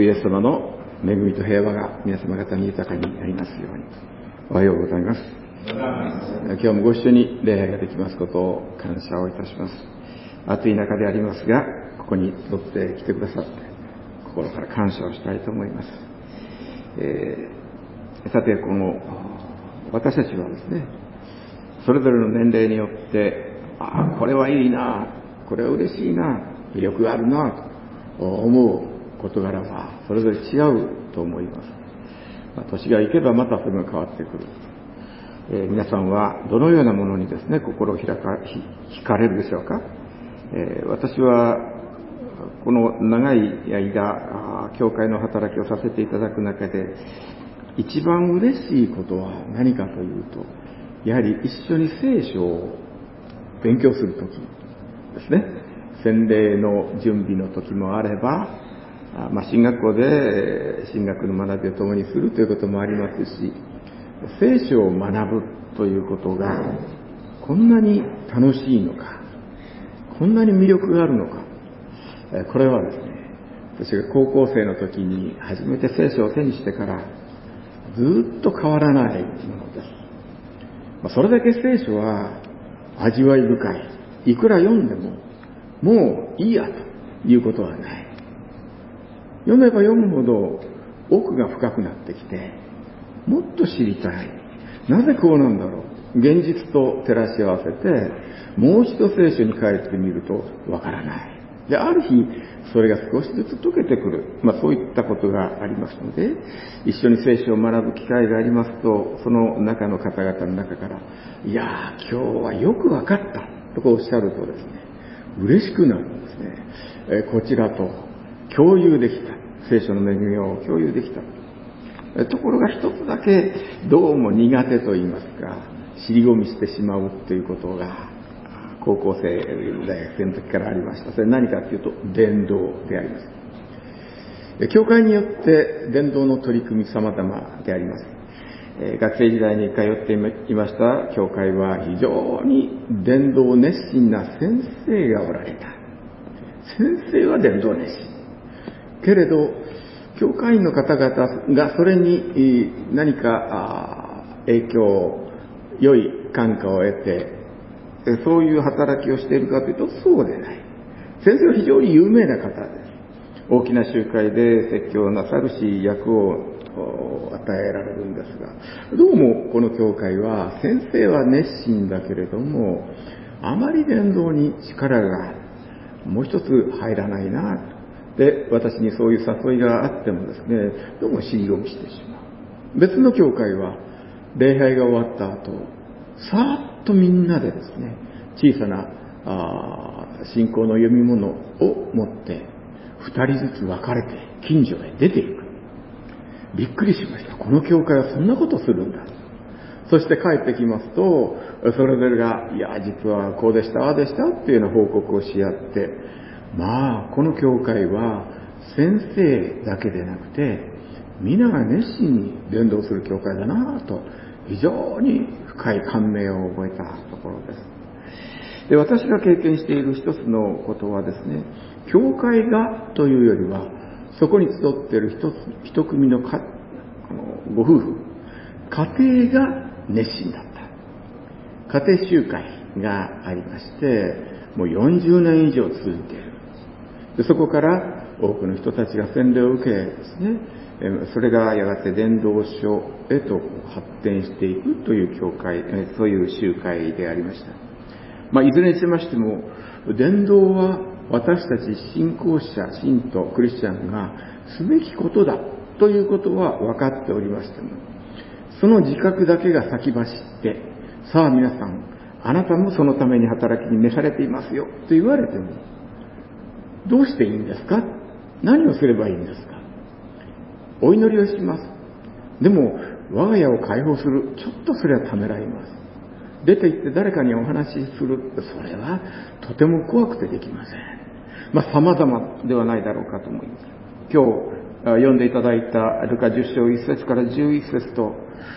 イエス様の恵みと平和が皆様方に豊かになりますように。おはようございます。今日もご一緒に礼拝ができますことを感謝をいたします。暑い中でありますが、ここに集ってきてくださって心から感謝をしたいと思います。さて、私たちはですね、それぞれの年齢によってこれはいいな、これは嬉しいな、魅力があるなと思う事柄はそれぞれ違うと思います。年がいけばまたそれが変わってくる。皆さんはどのようなものにですね、心を惹かれるでしょうか。私はこの長い間教会の働きをさせていただく中で一番嬉しいことは何かというと、やはり一緒に聖書を勉強するときですね。洗礼の準備の時もあれば、進学校で神学の学びを共にするということもありますし、聖書を学ぶということがこんなに楽しいのか、こんなに魅力があるのか。これはですね、私が高校生の時に初めて聖書を手にしてからずっと変わらないものです。それだけ聖書は味わい深い。いくら読んでももういいやということはない。読めば読むほど奥が深くなってきて、もっと知りたい。なぜこうなんだろう。現実と照らし合わせて、もう一度聖書に帰ってみるとわからない。で、ある日、それが少しずつ解けてくる。そういったことがありますので、一緒に聖書を学ぶ機会がありますと、その中の方々の中から、いやー、今日はよくわかったとかおっしゃるとですね、嬉しくなるんですね。こちらと共有できた。聖書の恵みを共有できた。ところが一つだけどうも苦手と言いますか、尻込みしてしまうということが高校生、大学生の時からありました。それ何かというと伝道であります。教会によって伝道の取り組み様々であります。学生時代に通っていました教会は非常に伝道熱心な先生がおられた。先生は伝道熱心。けれど、教会員の方々がそれに何か影響、良い感化を得て、そういう働きをしているかというと、そうでない。先生は非常に有名な方です。大きな集会で説教をなさるし、役を与えられるんですが、どうもこの教会は先生は熱心だけれども、あまり伝道に力がもう一つ入らないなと。で、私にそういう誘いがあってもですね、どうも尻込みしてしまう。別の教会は礼拝が終わった後、さーっとみんなでですね、小さな信仰の読み物を持って2人ずつ分かれて近所へ出ていく。びっくりしました。この教会はそんなことするんだ。そして帰ってきますと、それぞれが、いや、実はこうでした、ああでしたっていうような報告をし合って、この教会は先生だけでなくて、皆が熱心に伝道する教会だなぁと、非常に深い感銘を覚えたところです。で、私が経験している一つのことはですね、教会がというよりは、そこに集っている一組のご夫婦、家庭が熱心だった。家庭集会がありまして、もう40年以上続いている。で、そこから多くの人たちが洗礼を受けですね、それがやがて伝道所へと発展していくという教会、そういう集会でありました。いずれにしましても、伝道は私たち信仰者、信徒、クリスチャンがすべきことだということは分かっておりましても、その自覚だけが先走って、さあ皆さん、あなたもそのために働きに召されていますよと言われても、どうしていいんですか？何をすればいいんですか？お祈りをします。でも、我が家を解放する。ちょっとそれはためらいます。出て行って誰かにお話しする。それはとても怖くてできません。様々ではないだろうかと思います。今日読んでいただいたルカ10章1節から11節と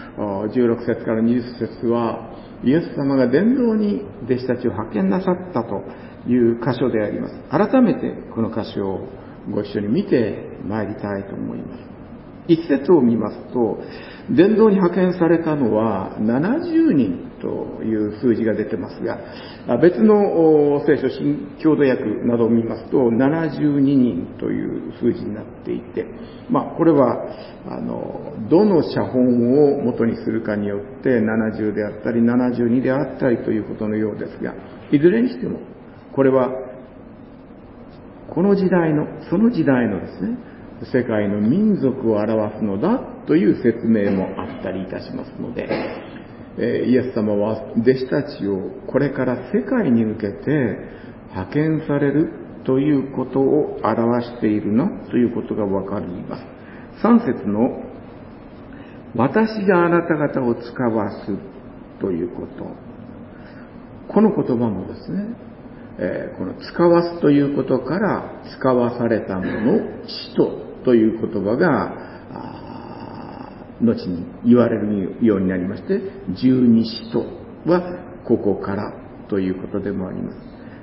16節から20節は、イエス様が伝道に弟子たちを派遣なさったという箇所であります。改めてこの箇所をご一緒に見てまいりたいと思います。一節を見ますと、伝道に派遣されたのは70人という数字が出てますが、別の聖書新共同訳などを見ますと72人という数字になっていて、これはどの写本を元にするかによって70であったり72であったりということのようですが、いずれにしてもこれはこの時代のその時代のですね、世界の民族を表すのだという説明もあったりいたしますので、イエス様は弟子たちをこれから世界に向けて派遣されるということを表しているなということがわかります。3節の私があなた方を使わすということ、この言葉もですね、この使わすということから使わされたもの、使徒という言葉が後に言われるようになりまして、十二使徒はここからということでもあります。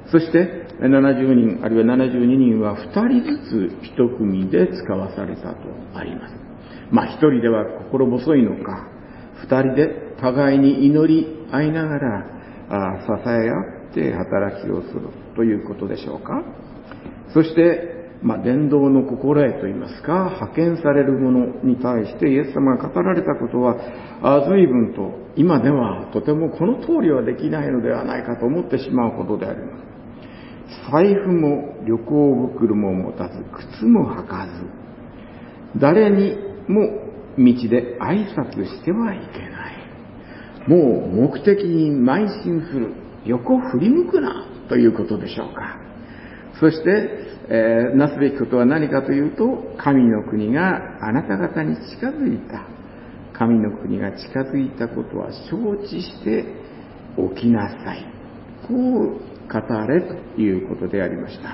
そして70人あるいは72人は2人ずつ1組で使わされたとあります。1人では心細いのか、2人で互いに祈り合いながら支え合って働きをするということでしょうか。そして伝道の心得といいますか、派遣される者に対してイエス様が語られたことは随分と今ではとてもこの通りはできないのではないかと思ってしまうほどであります。財布も旅行袋も持たず、靴も履かず、誰にも道で挨拶してはいけない。もう目的に邁進する、横振り向くなということでしょうか。そして、なすべきことは何かというと、神の国があなた方に近づいた。神の国が近づいたことは承知しておきなさい。こう語れということでありました。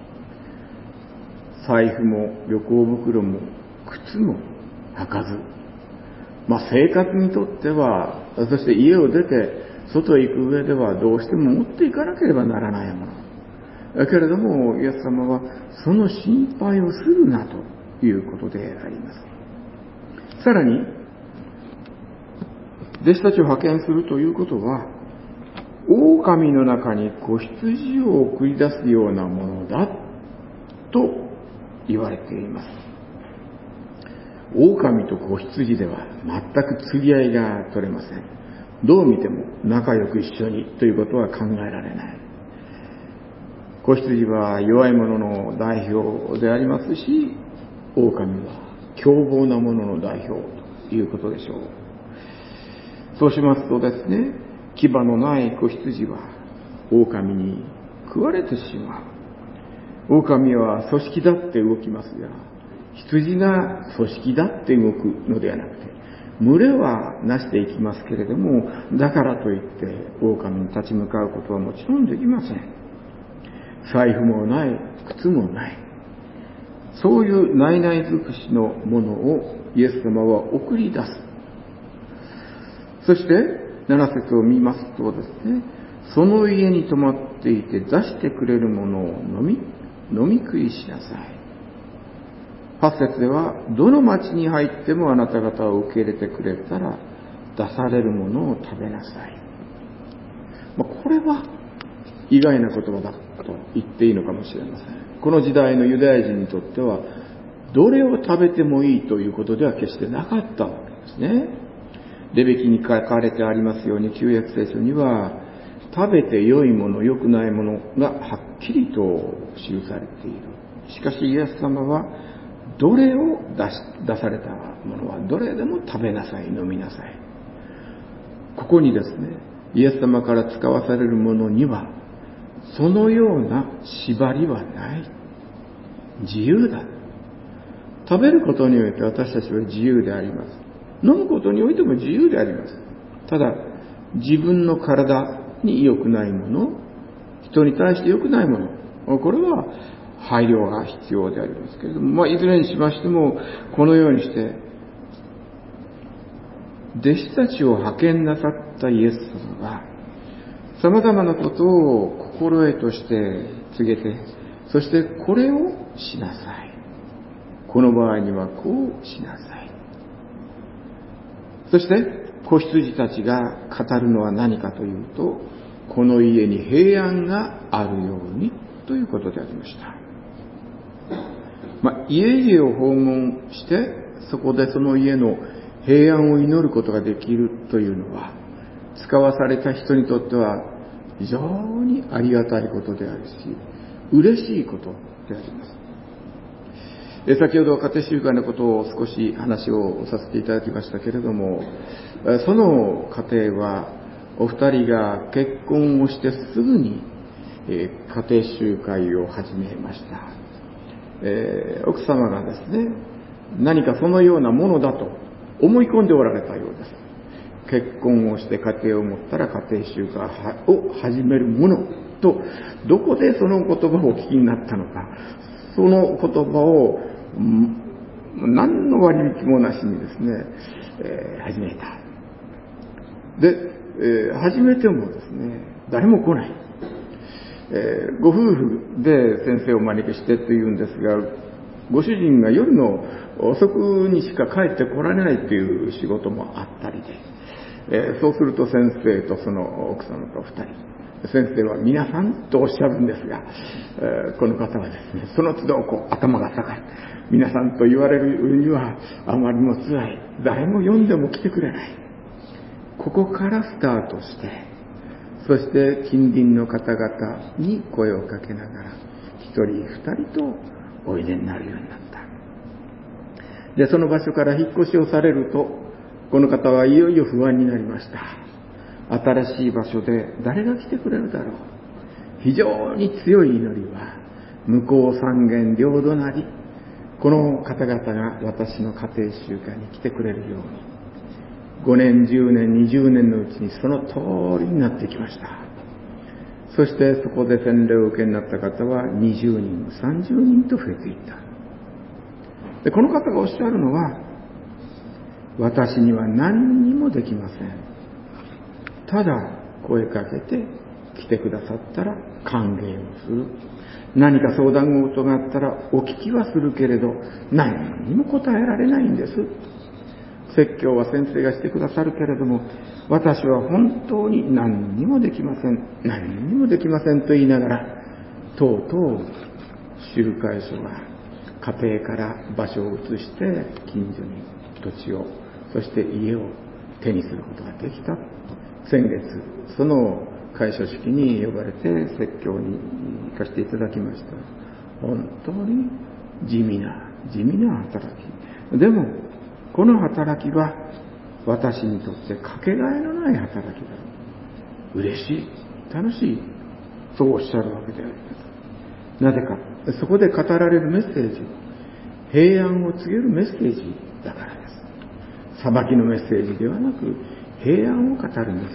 財布も旅行袋も靴も履かず、生活にとっては、そして家を出て外へ行く上ではどうしても持っていかなければならないもの。けれども、イエス様はその心配をするなということであります。さらに、弟子たちを派遣するということは、狼の中に子羊を送り出すようなものだと言われています。狼と子羊では全く釣り合いが取れません。どう見ても仲良く一緒にということは考えられない。子羊は弱い者の代表でありますし、狼は凶暴な者の代表ということでしょう。そうしますとですね、牙のない子羊は狼に食われてしまう。狼は組織だって動きますが、羊が組織だって動くのではなくて、群れはなしていきますけれども、だからといって狼に立ち向かうことはもちろんできません。財布もない、靴もない。そういう内々尽くしのものをイエス様は送り出す。そして7節を見ますとですね、その家に泊まっていて出してくれるものを飲み食いしなさい。8節では、どの町に入ってもあなた方を受け入れてくれたら出されるものを食べなさい。これは意外な言葉だと言っていいのかもしれません。この時代のユダヤ人にとっては、どれを食べてもいいということでは決してなかったわけですね。レビ記に書かれてありますように、旧約聖書には、食べて良いもの、良くないものがはっきりと記されている。しかしイエス様は、どれを出されたものはどれでも食べなさい、飲みなさい。ここにですね、イエス様から使わされるものには、そのような縛りはない。自由だ。食べることにおいて私たちは自由であります。飲むことにおいても自由であります。ただ、自分の体に良くないもの、人に対して良くないもの、これは配慮が必要でありますけれども、いずれにしましても、このようにして、弟子たちを派遣なさったイエス様が、様々なことを心得として告げて、 そしてこれをしなさい。この場合にはこうしなさい。そして子羊たちが語るのは何かというと、この家に平安があるようにということでありました。家々を訪問して、そこでその家の平安を祈ることができるというのは、使わされた人にとっては非常にありがたいことであるし、嬉しいことであります。先ほど家庭集会のことを少し話をさせていただきましたけれども、その家庭はお二人が結婚をしてすぐに家庭集会を始めました。奥様がですね、何かそのようなものだと思い込んでおられたようです。結婚をして家庭を持ったら家庭集会を始めるものと、どこでその言葉をお聞きになったのか、その言葉を何の割引もなしにですね、始めた。で、始めてもですね、誰も来ない。ご夫婦で先生をお招きしてというんですが、ご主人が夜の遅くにしか帰ってこられないという仕事もあったりで、そうすると先生とその奥様と二人、先生は皆さんとおっしゃるんですが、この方はですね、その都度頭が下がる。皆さんと言われるにはあまりにも辛い。誰も呼んでも来てくれない。ここからスタートして、そして近隣の方々に声をかけながら、一人二人とおいでになるようになった。で、その場所から引っ越しをされると、この方はいよいよ不安になりました。新しい場所で誰が来てくれるだろう。非常に強い祈りは、向こう三軒両隣、この方々が私の家庭集会に来てくれるように、5年、10年、20年のうちにその通りになってきました。そしてそこで洗礼を受けになった方は20人、30人と増えていった。で、この方がおっしゃるのは、私には何にもできません。ただ声かけて来てくださったら歓迎をする。何か相談事があったらお聞きはするけれど、何にも答えられないんです。説教は先生がしてくださるけれども、私は本当に何にもできません、何にもできませんと言いながら、とうとう集会所が家庭から場所を移して近所に土地を、そして家を手にすることができた。先月その開所式に呼ばれて説教に行かせていただきました。本当に地味な働きでも、この働きは私にとってかけがえのない働きだ。嬉しい、楽しい、そうおっしゃるわけであります。なぜか、そこで語られるメッセージ、平安を告げるメッセージだからです。裁きのメッセージではなく、平安を語るメッセージ。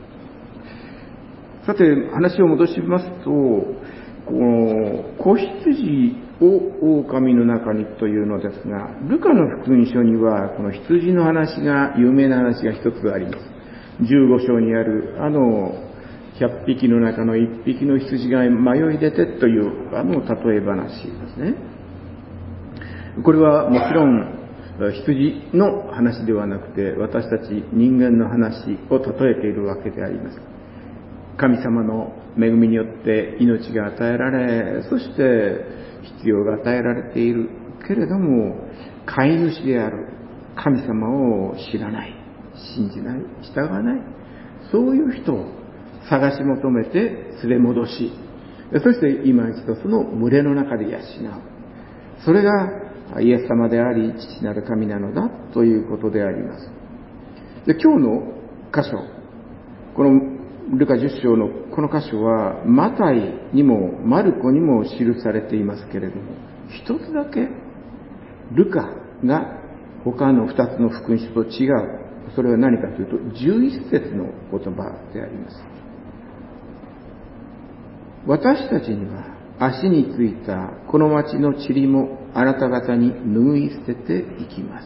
さて、話を戻しますと、この子羊を狼の中にというのですが、ルカの福音書にはこの羊の話が、有名な話が一つあります。15章にある100匹の中の1匹の羊が迷い出てという例え話ですね。これはもちろん羊の話ではなくて、私たち人間の話を例えているわけであります。神様の恵みによって命が与えられ、そして必要が与えられているけれども、飼い主である神様を知らない、信じない、従わない、そういう人を探し求めて連れ戻し、そして今一度その群れの中で養う。それがイエス様であり、父なる神なのだということであります。で、今日の箇所、このルカ10章のこの箇所はマタイにもマルコにも記されていますけれども、一つだけルカが他の2つの福音書と違う。それは何かというと11節の言葉であります。私たちには足についたこの町の塵もあなた方に拭い捨てていきます。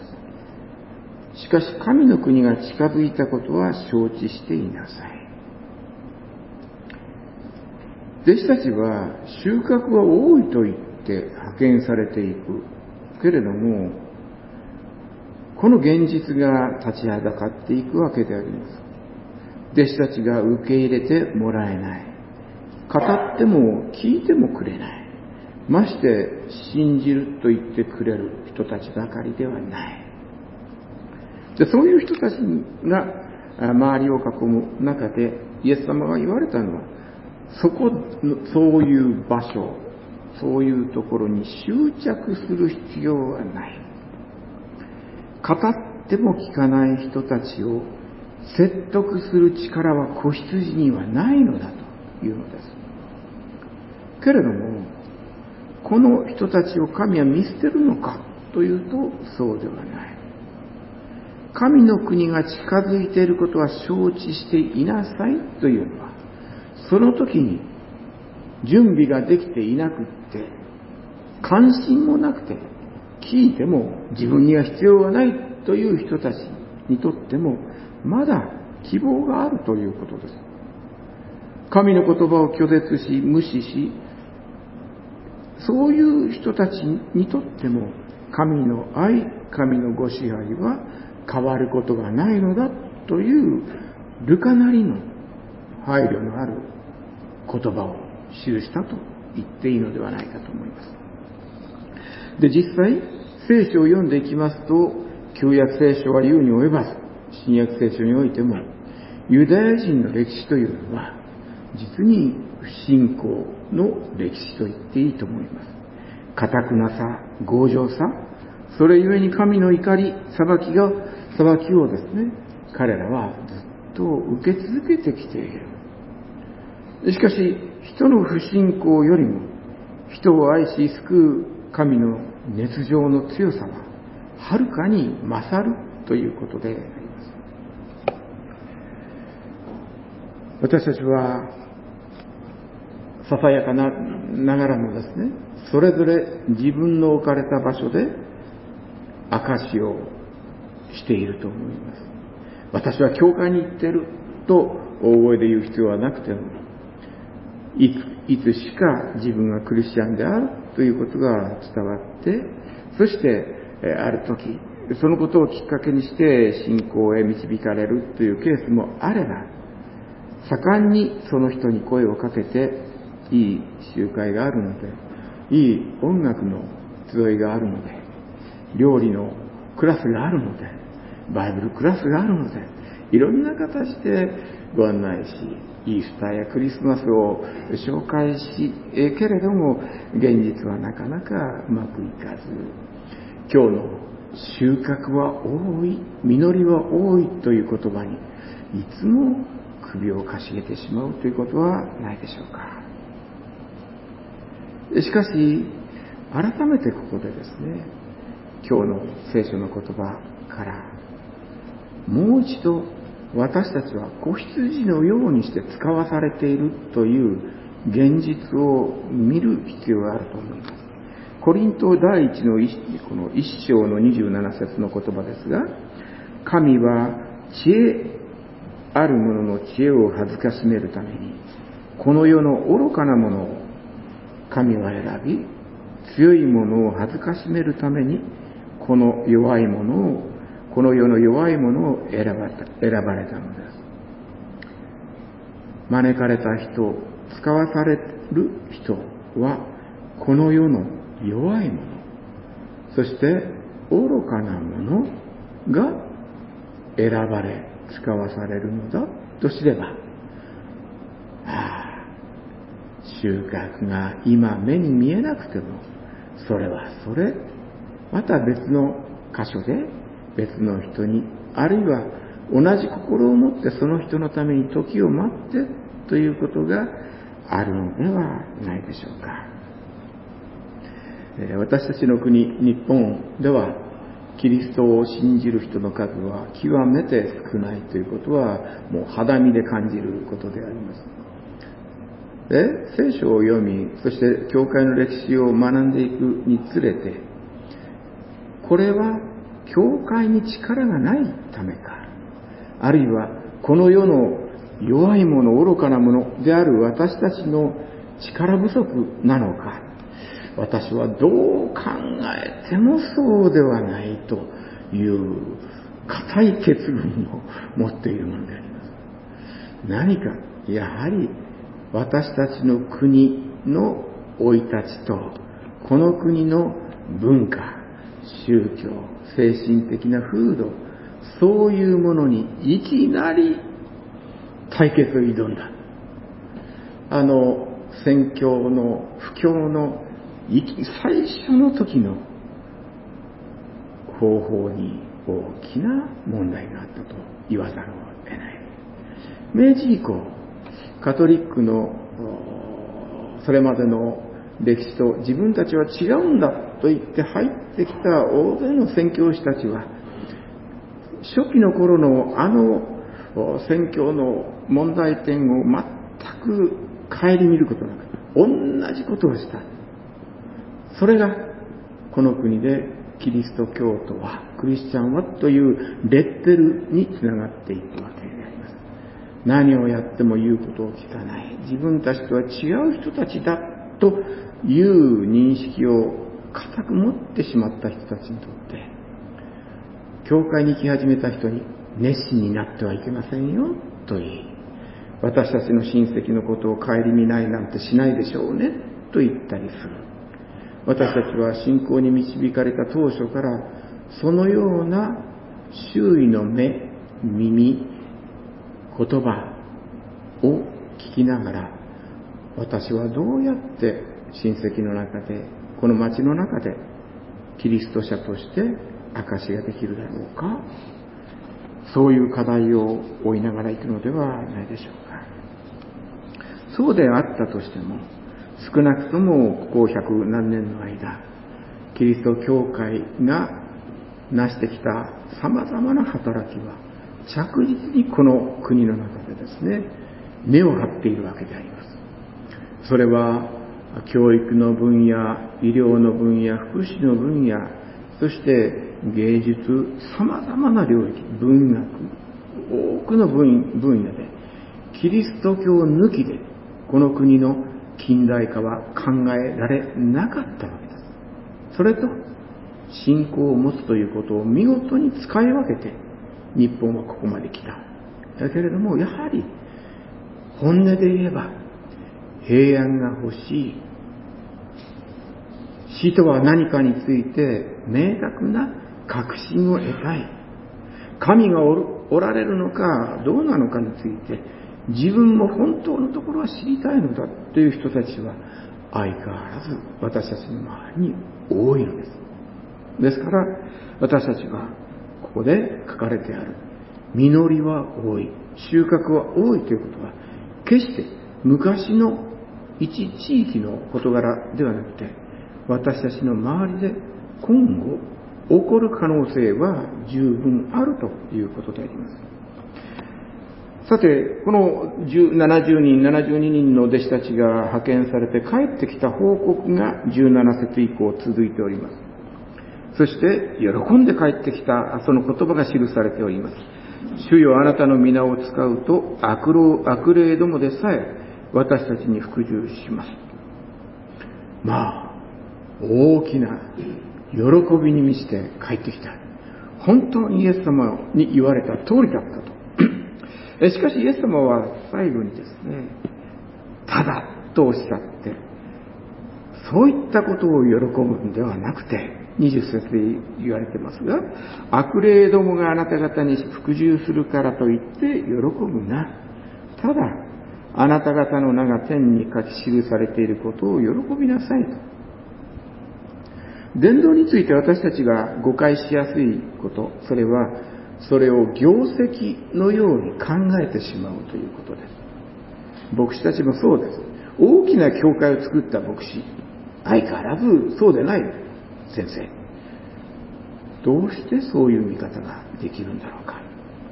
しかし神の国が近づいたことは承知していなさい。 弟子たちは収穫は多いと言って派遣されていくけれども、この現実が立ちはだかっていくわけであります。弟子たちが受け入れてもらえない。語っても聞いてもくれない。まして信じると言ってくれる人たちばかりではない。で、そういう人たちが周りを囲む中でイエス様が言われたのは、そういう場所、そういうところに執着する必要はない。語っても聞かない人たちを説得する力は子羊にはないのだというのです。けれども、この人たちを神は見捨てるのかというと、そうではない。神の国が近づいていることは承知していなさいというのは、その時に準備ができていなくって、関心もなくて、聞いても自分には必要がないという人たちにとっても、まだ希望があるということです。神の言葉を拒絶し、無視し、そういう人たちにとっても、神の愛、神のご支配は変わることがないのだというルカなりの配慮のある言葉を記したと言っていいのではないかと思います。で、実際聖書を読んでいきますと、旧約聖書は言うに及ばず、新約聖書においてもユダヤ人の歴史というのは実に不信仰の歴史と言っていいと思います。堅くなさ、強情さ、それゆえに神の怒り、裁きをですね、彼らはずっと受け続けてきている。しかし、人の不信仰よりも、人を愛し救う神の熱情の強さは、はるかに勝るということであります。私たちは、ささやかながらもですね、それぞれ自分の置かれた場所で証しをしていると思います。私は教会に行っていると大声で言う必要はなくても、いつしか自分がクリスチャンであるということが伝わって、そしてある時、そのことをきっかけにして信仰へ導かれるというケースもあれば、盛んにその人に声をかけて、いい集会があるので、いい音楽の集いがあるので、料理のクラスがあるので、バイブルクラスがあるので、いろんな形でご案内し、イースターやクリスマスを紹介し、けれども現実はなかなかうまくいかず、今日の収穫は多い、実りは多いという言葉にいつも首をかしげてしまうということはないでしょうか。しかし、改めてここでですね、今日の聖書の言葉から、もう一度私たちは子羊のようにして使わされているという現実を見る必要があると思います。コリント第一のこの一章の27節の言葉ですが、神は知恵ある者の知恵を恥ずかしめるために、この世の愚かなものを神は選び、強いものを恥ずかしめるために、この世の弱いものを選ばれたのです。招かれた人、使わされる人は、この世の弱いもの、そして愚かなものが選ばれ、使わされるのだと知れば、収穫が今目に見えなくても、それはそれ、また別の箇所で別の人に、あるいは同じ心を持ってその人のために時を待ってということがあるのではないでしょうか。私たちの国、日本ではキリストを信じる人の数は極めて少ないということはもう肌身で感じることであります。で、聖書を読み、そして教会の歴史を学んでいくにつれて、これは教会に力がないためか、あるいはこの世の弱いもの、愚かなものである私たちの力不足なのか、私はどう考えてもそうではないという固い結論を持っているものであります。何かやはり私たちの国の生い立ちとこの国の文化、宗教、精神的な風土、そういうものにいきなり対決を挑んだ。宣教の布教の最初の時の方法に大きな問題があったと言わざるを得ない。明治以降、カトリックのそれまでの歴史と自分たちは違うんだと言って入ってきた大勢の宣教師たちは、初期の頃の宣教の問題点を全く顧みることなく、同じことをした。それがこの国でキリスト教徒は、クリスチャンはというレッテルにつながっていくわけであります。何をやっても言うことを聞かない、自分たちとは違う人たちだという認識を固く持ってしまった人たちにとって、教会に来始めた人に熱心になってはいけませんよと言い、私たちの親戚のことを顧みないなんてしないでしょうねと言ったりする。私たちは信仰に導かれた当初からそのような周囲の目、耳、言葉を聞きながら、私はどうやって親戚の中で、この町の中でキリスト者として証しができるだろうか、そういう課題を追いながら行くのではないでしょうか。そうであったとしても、少なくともここ百何年の間、キリスト教会が成してきた様々な働きは着実にこの国の中でですね、根を張っているわけであります。それは教育の分野、医療の分野、福祉の分野、そして芸術、様々な領域、文学、多くの分野でキリスト教抜きでこの国の近代化は考えられなかったわけです。それと信仰を持つということを見事に使い分けて日本はここまで来た。だけれども、やはり本音で言えば平安が欲しい。死とは何かについて明確な確信を得たい。神がおられるのかどうなのかについて自分も本当のところは知りたいのだという人たちは相変わらず私たちの周りに多いのです。ですから私たちはここで書かれてある実りは多い、収穫は多いということは決して昔の一地域の事柄ではなくて、私たちの周りで今後起こる可能性は十分あるということであります。さて、この72人の弟子たちが派遣されて帰ってきた報告が17節以降続いております。そして喜んで帰ってきたその言葉が記されております。主よ、あなたの皆を使うと悪霊どもでさえ私たちに服従します。大きな喜びに満ちて帰ってきた。本当にイエス様に言われた通りだったと。しかしイエス様は最後にですね、ただとおっしゃって、そういったことを喜ぶんではなくて、20節で言われてますが、悪霊どもがあなた方に服従するからといって喜ぶな。ただ、あなた方の名が天に書き記されていることを喜びなさいと。伝道について私たちが誤解しやすいこと、それはそれを業績のように考えてしまうということです。牧師たちもそうです。大きな教会を作った牧師、相変わらずそうでない先生、どうしてそういう見方ができるんだろうか。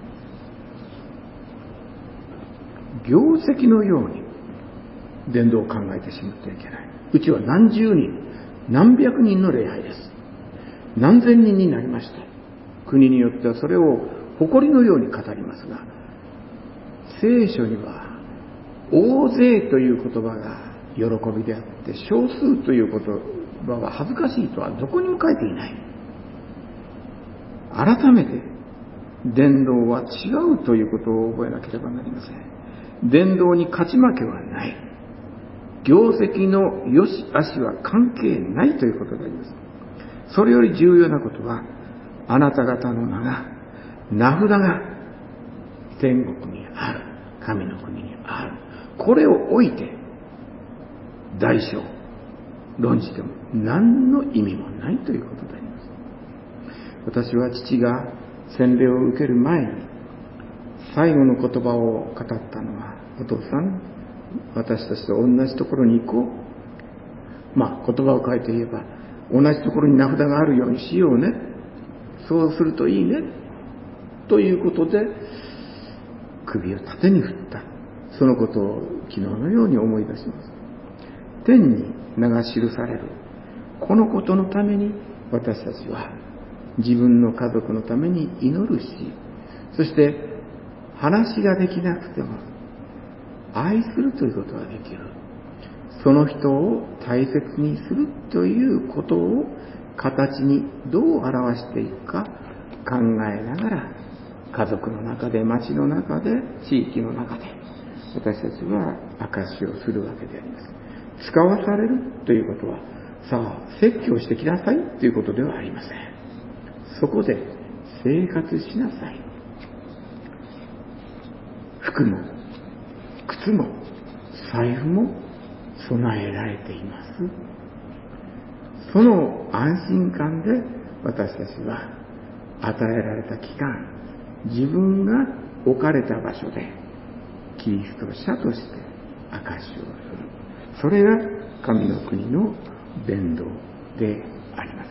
業績のように伝道を考えてしまってはいけない。うちは何十人何百人の礼拝です。何千人になりました。国によってはそれを誇りのように語りますが、聖書には大勢という言葉が喜びであって、少数という言葉は恥ずかしいとはどこにも書いていない。改めて伝道は違うということを覚えなければなりません。伝道に勝ち負けはない。業績の良し悪しは関係ないということであります。それより重要なことは、あなた方の名札が天国にある、神の国にある。これを置いて大小論じても何の意味もないということであります。私は父が洗礼を受ける前に最後の言葉を語ったのは、お父さん、私たちと同じところに行こう。言葉を変えて言えば、同じところに名札があるようにしようね。そうするといいね。ということで、首を縦に振った。そのことを昨日のように思い出します。天に名が記される。このことのために私たちは自分の家族のために祈るし、そして話ができなくても愛するということができる。その人を大切にするということを形にどう表していくか考えながら、家族の中で、町の中で、地域の中で私たちは証しをするわけであります。使わされるということは、さあ説教してきなさいということではありません。そこで生活しなさい。服も靴も財布も備えられています。その安心感で私たちは与えられた期間、自分が置かれた場所でキリスト者として証しをする。それが神の国の伝道であります。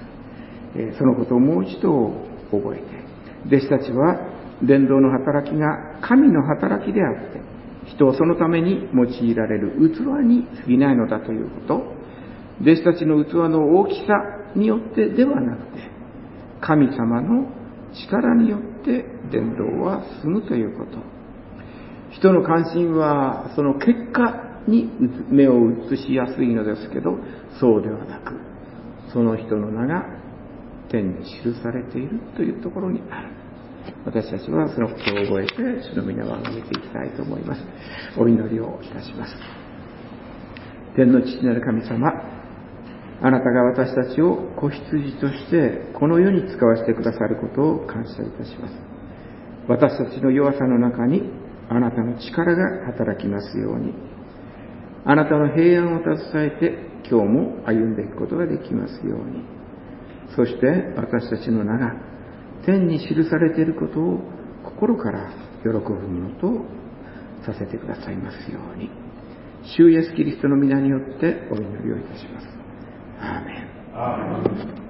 そのことをもう一度覚えて、弟子たちは伝道の働きが神の働きであって、人をそのために用いられる器に過ぎないのだということ、弟子たちの器の大きさによってではなくて、神様の力によって伝道は進むということ。人の関心はその結果に目を移しやすいのですけど、そうではなく、その人の名が天に記されているというところにある。私たちはそのことを覚えて主の皆をあげていきたいと思います。お祈りをいたします。天の父なる神様、あなたが私たちを子羊としてこの世に使わせてくださることを感謝いたします。私たちの弱さの中にあなたの力が働きますように、あなたの平安を携えて今日も歩んでいくことができますように、そして私たちの名が天に記されていることを心から喜ぶものとさせてくださいますように、主イエスキリストの皆によってお祈りをいたします。アーメン。